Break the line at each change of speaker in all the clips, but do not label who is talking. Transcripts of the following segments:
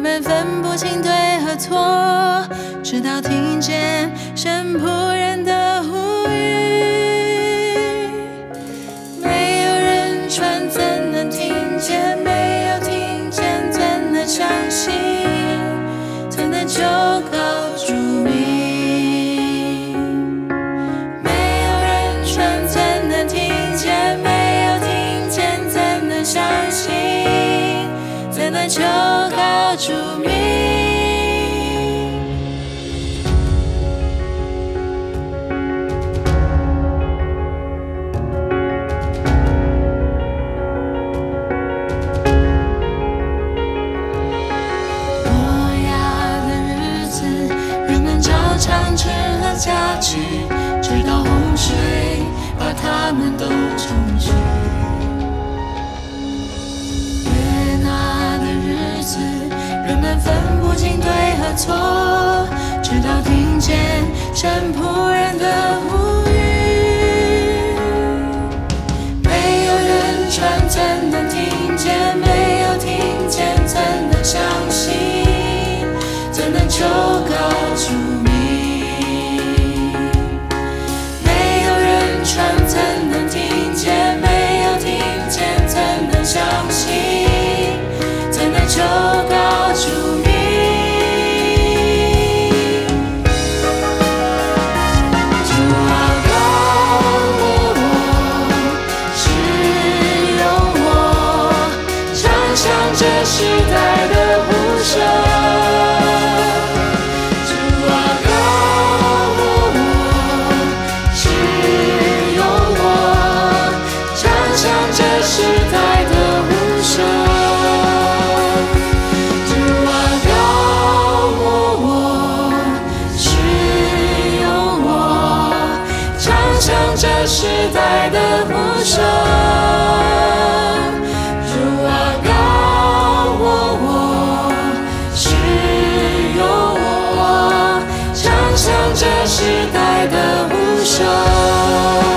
们分不清对和错，直到听见神仆人的呼吁。没有人传怎能听见？没有听见怎能相信？怎能求告主名？没有人传怎能听见？没有听见怎能相信？怎能求告主名？常吃和家具，直到洪水把他们都冲去。悦纳的日子，人们分不清对和错，直到听见神仆人的呼吁。没有人传怎能听见？没有听见怎能相信？怎能求告主名？传怎能听见？没有听见怎能相信？怎能求告主名？主啊，高我，使用我，唱响这时代的呼声。时代的呼声，主啊，高我，使用我，唱响这时代的呼声。主啊，高我，使用我，唱响这时代的呼声。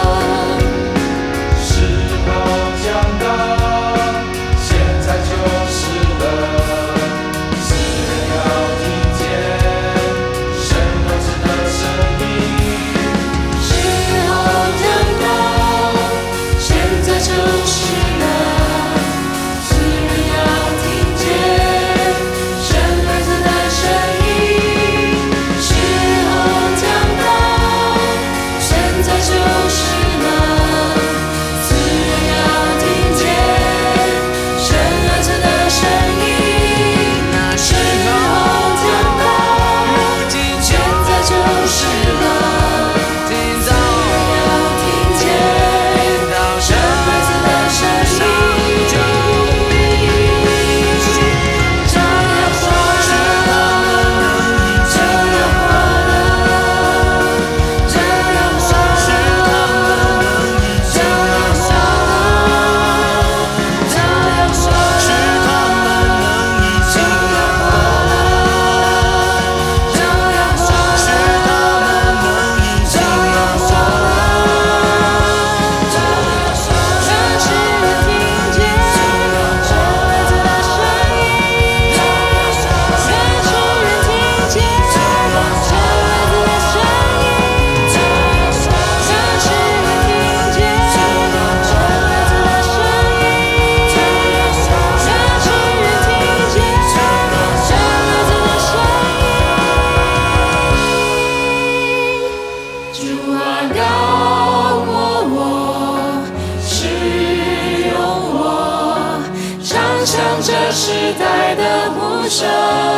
这时代的呼声，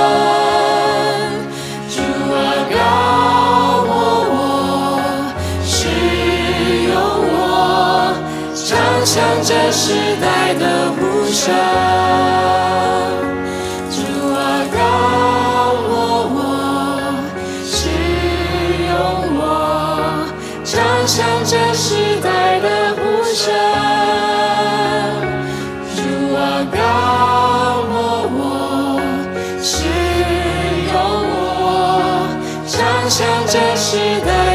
主啊，高我，使用我，唱响这时代的呼声。主啊，高我，使用我，唱响这时代的呼声。主啊，高我，使用我，唱响这时代